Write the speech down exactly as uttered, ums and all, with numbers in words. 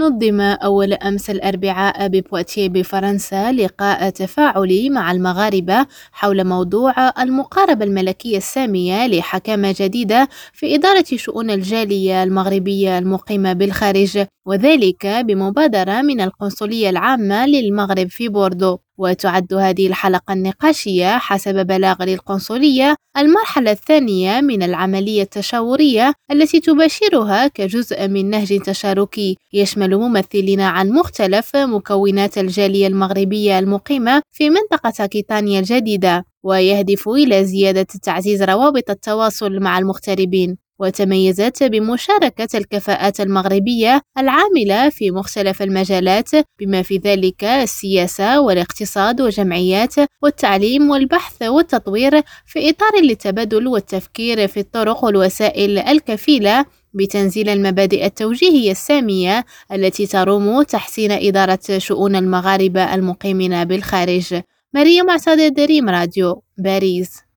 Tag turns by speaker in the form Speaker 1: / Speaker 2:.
Speaker 1: نظم أول أمس الأربعاء ببواتيه بفرنسا لقاء تفاعلي مع المغاربة حول موضوع المقاربة الملكية السامية لحكامة جديدة في إدارة شؤون الجالية المغربية المقيمة بالخارج، وذلك بمبادرة من القنصلية العامة للمغرب في بوردو. وتعد هذه الحلقة النقاشية حسب بلاغ للقنصلية المرحلة الثانية من العملية التشاورية التي تباشرها كجزء من نهج تشاركي يشمل ممثلين عن مختلف مكونات الجالية المغربية المقيمة في منطقة أكيطانيا الجديدة، ويهدف إلى زيادة تعزيز روابط التواصل مع المغتربين. وتميزت بمشاركة الكفاءات المغربية العاملة في مختلف المجالات بما في ذلك السياسة والاقتصاد والجمعيات والتعليم والبحث والتطوير في إطار للتبادل والتفكير في الطرق والوسائل الكفيلة بتنزيل المبادئ التوجيهية السامية التي تروم تحسين إدارة شؤون المغاربة المقيمين بالخارج. مريم معتضد، دريم راديو، باريس.